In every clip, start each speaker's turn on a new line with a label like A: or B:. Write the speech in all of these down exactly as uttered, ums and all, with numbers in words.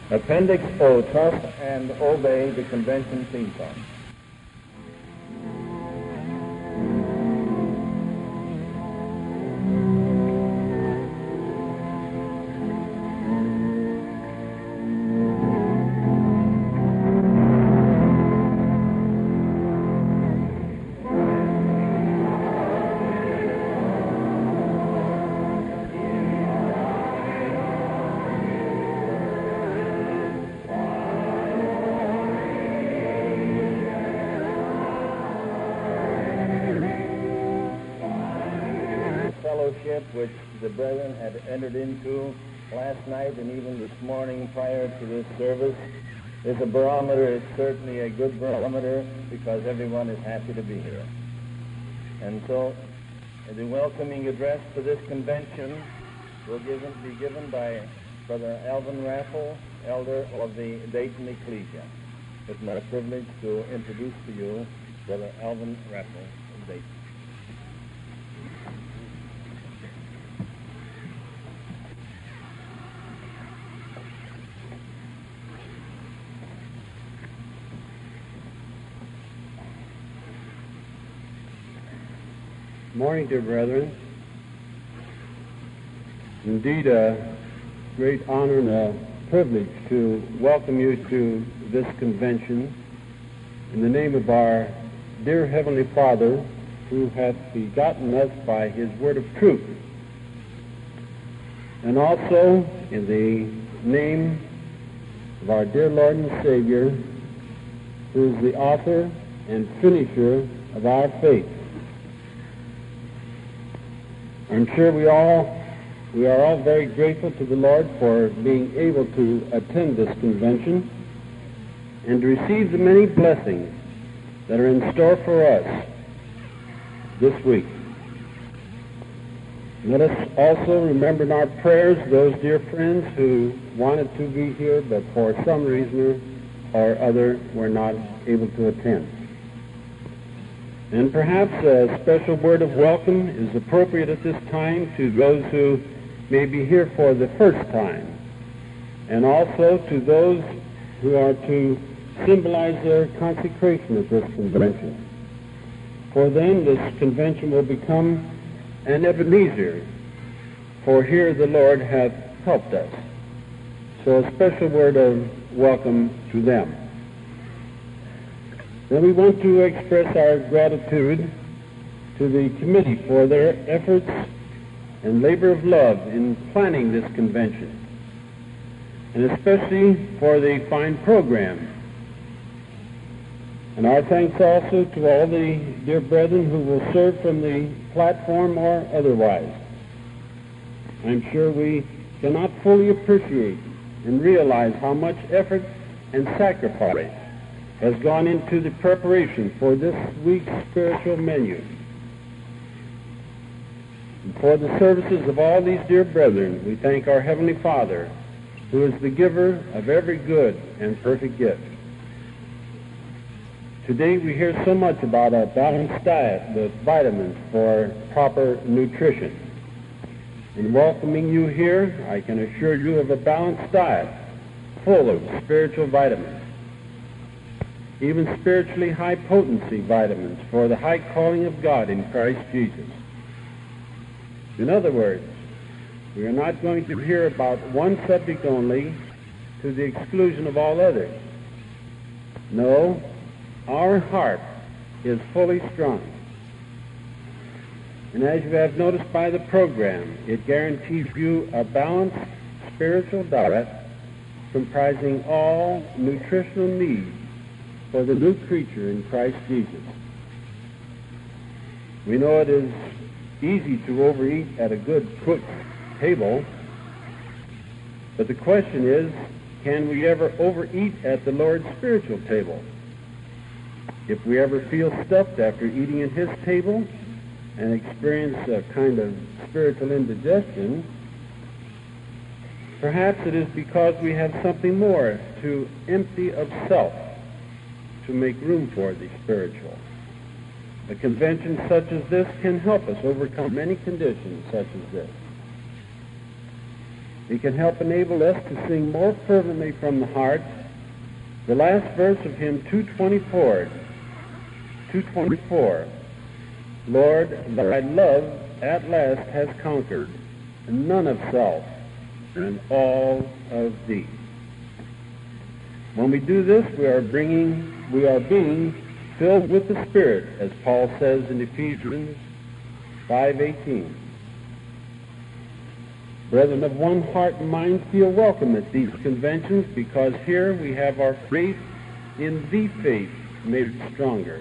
A: Appendix O, trust and obey the convention theme song. Which the brethren had entered into last night and even this morning prior to this service is a barometer. It's certainly a good barometer because everyone is happy to be here. And so the welcoming address to this convention will given, be given by Brother Alvin Raffle, elder of the Dayton Ecclesia. It's my privilege to introduce to you Brother Alvin Raffle of Dayton.
B: Morning, dear brethren. Indeed, a great honor and a privilege to welcome you to this convention in the name of our dear Heavenly Father, who hath begotten us by his word of truth, and also in the name of our dear Lord and Savior, who is the author and finisher of our faith. I'm sure we all we are all very grateful to the Lord for being able to attend this convention and to receive the many blessings that are in store for us this week. Let us also remember in our prayers those dear friends who wanted to be here but for some reason or other were not able to attend. And perhaps a special word of welcome is appropriate at this time to those who may be here for the first time, and also to those who are to symbolize their consecration at this convention. For them, this convention will become an Ebenezer, for here the Lord hath helped us. So a special word of welcome to them. Then we want to express our gratitude to the committee for their efforts and labor of love in planning this convention, and especially for the fine program. And our thanks also to all the dear brethren who will serve from the platform or otherwise. I'm sure we cannot fully appreciate and realize how much effort and sacrifice has gone into the preparation for this week's spiritual menu. And for the services of all these dear brethren, we thank our Heavenly Father, who is the giver of every good and perfect gift. Today we hear so much about a balanced diet with vitamins for proper nutrition. In welcoming you here, I can assure you of a balanced diet full of spiritual vitamins, even spiritually high-potency vitamins for the high calling of God in Christ Jesus. In other words, we are not going to hear about one subject only to the exclusion of all others. No, our heart is fully strung. And as you have noticed by the program, it guarantees you a balanced spiritual diet comprising all nutritional needs for the new creature in Christ Jesus. We know it is easy to overeat at a good cooked table, but the question is, can we ever overeat at the Lord's spiritual table? If we ever feel stuffed after eating at his table and experience a kind of spiritual indigestion, perhaps it is because we have something more to empty of self to make room for the spiritual. A convention such as this can help us overcome many conditions such as this. It can help enable us to sing more fervently from the heart the last verse of hymn two twenty-four. two twenty-four. Lord, thy love at last has conquered none of self and all of thee. When we do this, we are bringing, we are being filled with the Spirit, as Paul says in Ephesians five eighteen. Brethren of one heart and mind, feel welcome at these conventions, because here we have our faith in the faith made stronger.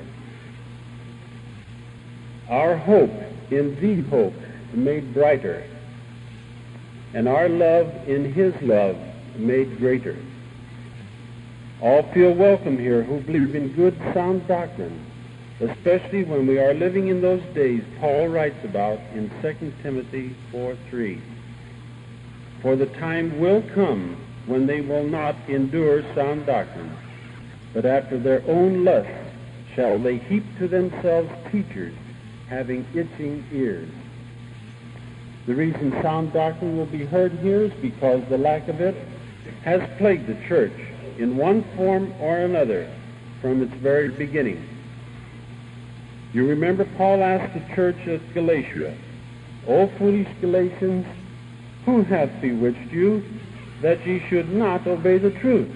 B: Our hope in the hope made brighter, and our love in his love made greater. All feel welcome here who believe in good, sound doctrine, especially when we are living in those days Paul writes about in Second Timothy four three. For the time will come when they will not endure sound doctrine, but after their own lusts shall they heap to themselves teachers having itching ears. The reason sound doctrine will be heard here is because the lack of it has plagued the church in one form or another from its very beginning. You remember Paul asked the church at Galatia, O foolish Galatians, who hath bewitched you that ye should not obey the truth?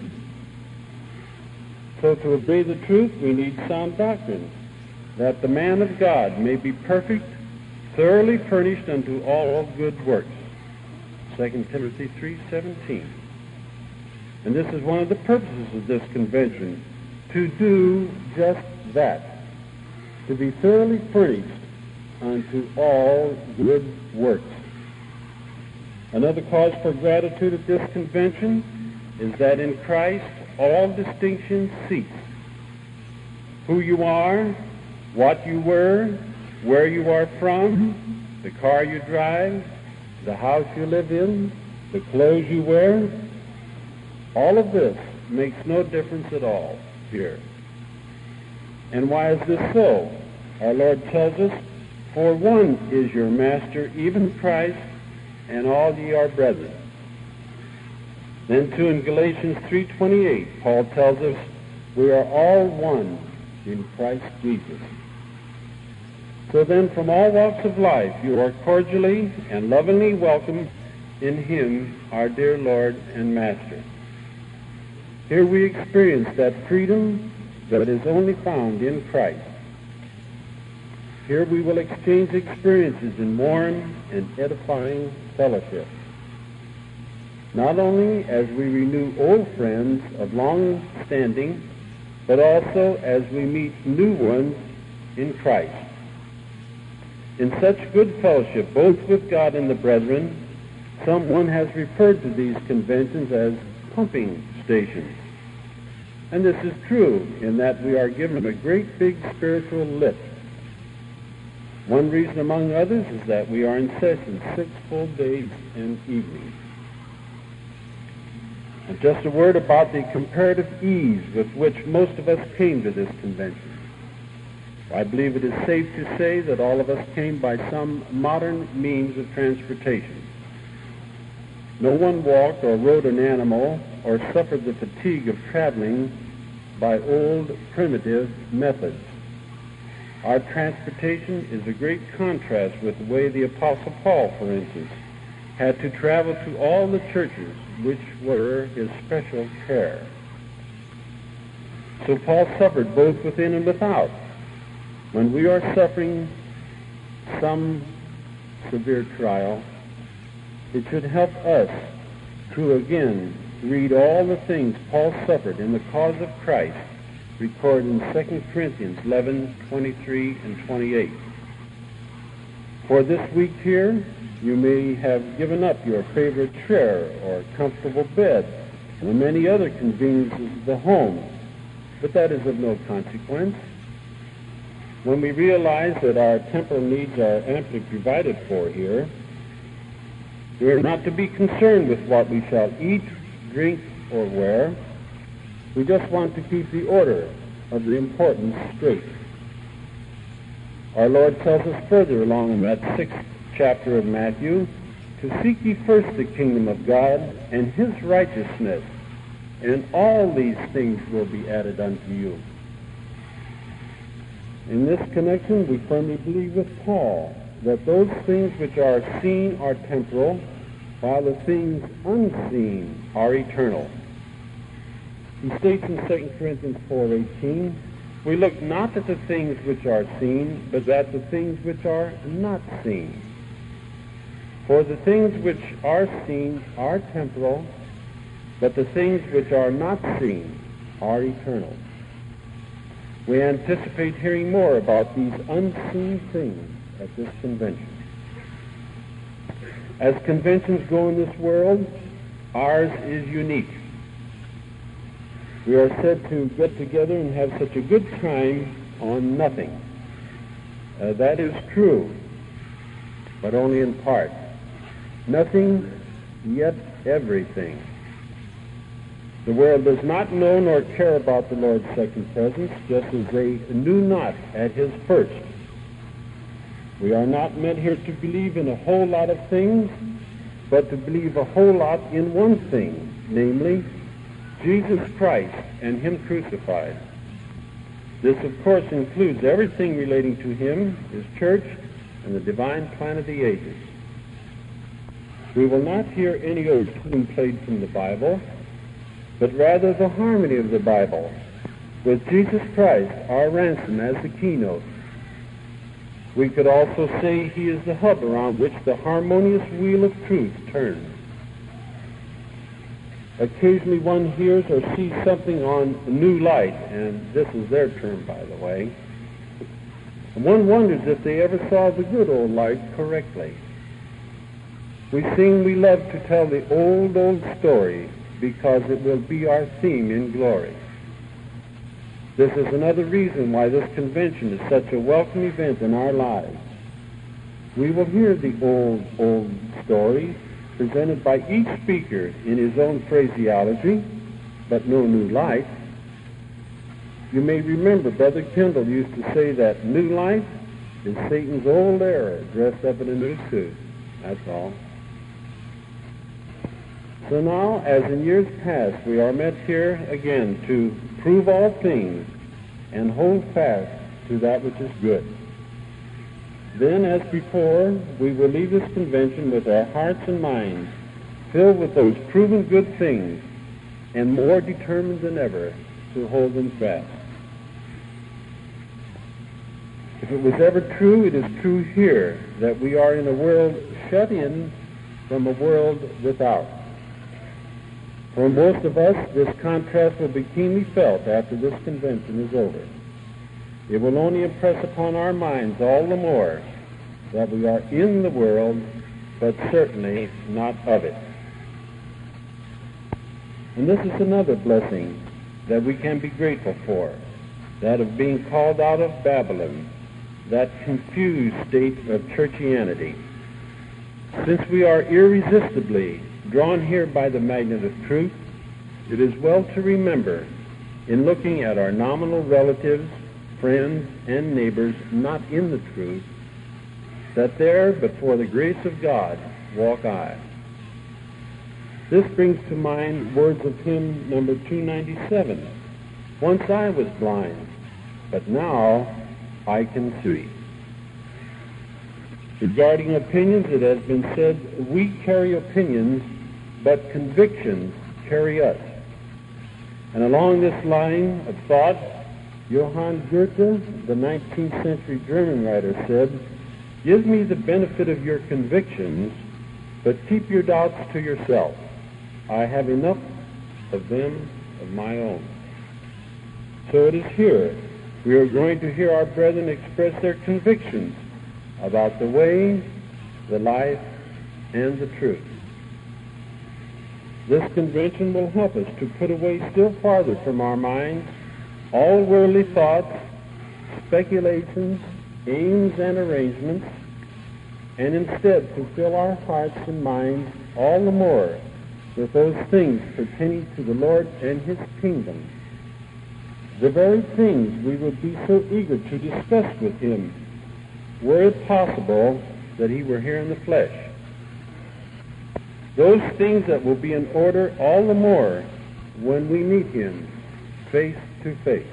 B: So to obey the truth we need sound doctrine, that the man of God may be perfect, thoroughly furnished unto all good works. Second Timothy three seventeen. And this is one of the purposes of this convention, to do just that, to be thoroughly furnished unto all good works. Another cause for gratitude at this convention is that in Christ all distinctions cease. Who you are, what you were, where you are from, the car you drive, the house you live in, the clothes you wear, all of this makes no difference at all here. And why is this so? Our Lord tells us, for one is your master, even Christ, and all ye are brethren. Then too in Galatians three twenty-eight, Paul tells us we are all one in Christ Jesus. So then from all walks of life you are cordially and lovingly welcome in him, our dear Lord and Master. Here we experience that freedom that is only found in Christ. Here we will exchange experiences in warm and edifying fellowship, not only as we renew old friends of long standing, but also as we meet new ones in Christ. In such good fellowship, both with God and the brethren, someone has referred to these conventions as pumping stations. And this is true in that we are given a great big spiritual lift. One reason among others is that we are in session six full days and evenings. And just a word about the comparative ease with which most of us came to this convention. I believe it is safe to say that all of us came by some modern means of transportation. No one walked or rode an animal or suffered the fatigue of traveling by old primitive methods. Our transportation is a great contrast with the way the Apostle Paul, for instance, had to travel to all the churches which were his special care. So Paul suffered both within and without. When we are suffering some severe trial, it should help us to again read all the things Paul suffered in the cause of Christ, recorded in Second Corinthians eleven twenty-three and twenty-eight. For this week here, you may have given up your favorite chair or comfortable bed and many other conveniences of the home, but that is of no consequence. When we realize that our temporal needs are amply provided for here, we are not to be concerned with what we shall eat, drink, or wear. We just want to keep the order of the importance straight. Our Lord tells us further along in that sixth chapter of Matthew to seek ye first the kingdom of God and his righteousness, and all these things will be added unto you. In this connection, we firmly believe with Paul that those things which are seen are temporal, while the things unseen are eternal. He states in Second Corinthians four eighteen, we look not at the things which are seen, but at the things which are not seen. For the things which are seen are temporal, but the things which are not seen are eternal. We anticipate hearing more about these unseen things at this convention. As conventions go in this world, ours is unique. We are said to get together and have such a good time on nothing. Uh, that is true, but only in part. Nothing, yet everything. The world does not know nor care about the Lord's second presence, just as they knew not at his first. We are not meant here to believe in a whole lot of things, but to believe a whole lot in one thing, namely, Jesus Christ and him crucified. This, of course, includes everything relating to him, his church, and the divine plan of the ages. We will not hear any old tune played from the Bible, but rather the harmony of the Bible, with Jesus Christ, our ransom, as the keynote. We could also say he is the hub around which the harmonious wheel of truth turns. Occasionally one hears or sees something on New Light, and this is their term, by the way, and one wonders if they ever saw the good old light correctly. We sing we love to tell the old, old story because it will be our theme in glory. This is another reason why this convention is such a welcome event in our lives. We will hear the old, old story presented by each speaker in his own phraseology, but no new light. You may remember Brother Kendall used to say that new life is Satan's old error dressed up in a new suit. That's all. So now, as in years past, we are met here again to prove all things and hold fast to that which is good. Then, as before, we will leave this convention with our hearts and minds filled with those proven good things and more determined than ever to hold them fast. If it was ever true, it is true here that we are in a world shut in from a world without. For most of us, this contrast will be keenly felt after this convention is over. It will only impress upon our minds all the more that we are in the world, but certainly not of it. And this is another blessing that we can be grateful for, that of being called out of Babylon, that confused state of churchianity. Since we are irresistibly drawn here by the magnet of truth, it is well to remember, in looking at our nominal relatives, friends, and neighbors not in the truth, that there, but for the grace of God, walk I. This brings to mind words of hymn number two ninety-seven. Once I was blind, but now I can see. Regarding opinions, it has been said, we carry opinions, but convictions carry us. And along this line of thought, Johann Goethe, the nineteenth century German writer, said, give me the benefit of your convictions, but keep your doubts to yourself. I have enough of them of my own. So it is here. We are going to hear our brethren express their convictions about the way, the life, and the truth. This convention will help us to put away still farther from our minds all worldly thoughts, speculations, aims, and arrangements, and instead to fill our hearts and minds all the more with those things pertaining to the Lord and his kingdom, the very things we would be so eager to discuss with him, were it possible that he were here in the flesh. those things that will be in order all the more when we meet him face to face.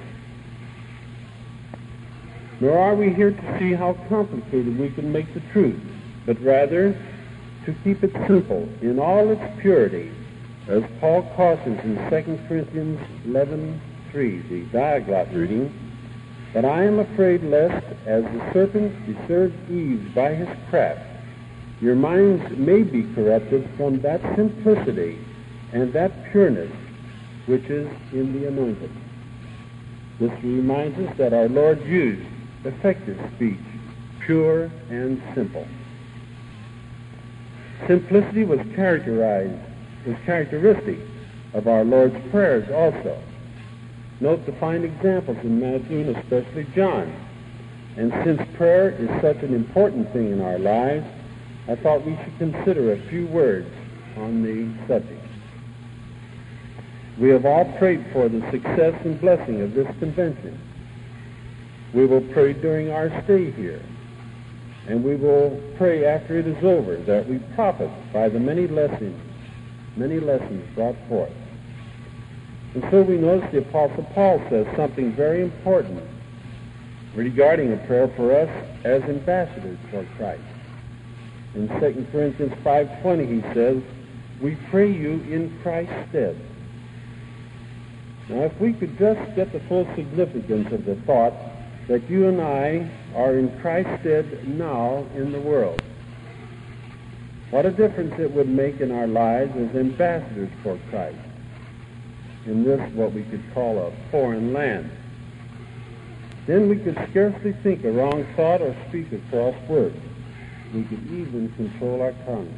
B: Nor are we here to see how complicated we can make the truth, but rather to keep it simple in all its purity, as Paul cautions in Second Corinthians eleven three, the Diaglott reading, "But I am afraid lest, as the serpent deceived Eve by his craft, your minds may be corrupted from that simplicity and that pureness which is in the Anointed." This reminds us that our Lord used effective speech, pure and simple. Simplicity was characterized, was characteristic of our Lord's prayers also. Note the fine examples in Matthew and especially John. And since prayer is such an important thing in our lives, I thought we should consider a few words on the subject. We have all prayed for the success and blessing of this convention. We will pray during our stay here, and we will pray after it is over that we profit by the many lessons, many lessons brought forth. And so we notice the Apostle Paul says something very important regarding a prayer for us as ambassadors for Christ. In Second Corinthians five twenty he says, "We pray you in Christ's stead." Now, if we could just get the full significance of the thought that you and I are in Christ's stead now in the world, what a difference it would make in our lives as ambassadors for Christ in this, what we could call a foreign land. Then we could scarcely think a wrong thought or speak a cross word. We could even control our tongue.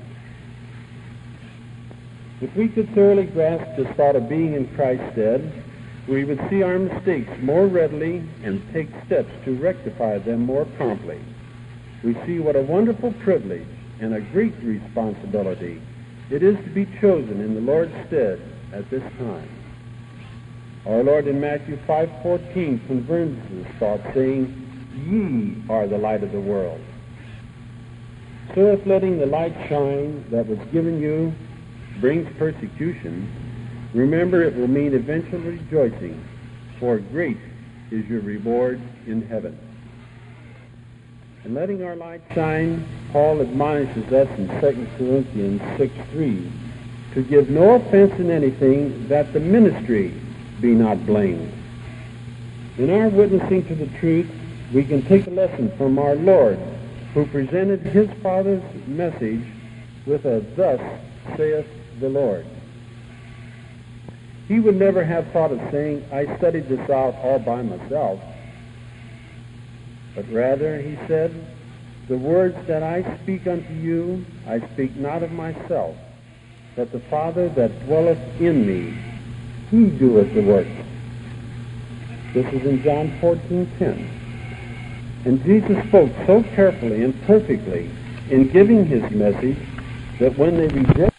B: If we could thoroughly grasp this thought of being in Christ's stead, we would see our mistakes more readily and take steps to rectify them more promptly. We see what a wonderful privilege and a great responsibility it is to be chosen in the Lord's stead at this time. Our Lord in Matthew five fourteen confirms this thought, saying, "Ye are the light of the world." So if letting the light shine that was given you brings persecution, remember it will mean eventual rejoicing, for great is your reward in heaven. In letting our light shine, Paul admonishes us in Second Corinthians six three to give no offense in anything, that the ministry be not blamed. In our witnessing to the truth, we can take a lesson from our Lord, who presented his Father's message with a "Thus saith the Lord." He would never have thought of saying, "I studied this out all by myself," but rather he said, "The words that I speak unto you, I speak not of myself, but the Father that dwelleth in me, he doeth the work." This is in John fourteen ten. And Jesus spoke so carefully and perfectly in giving his message that when they rejected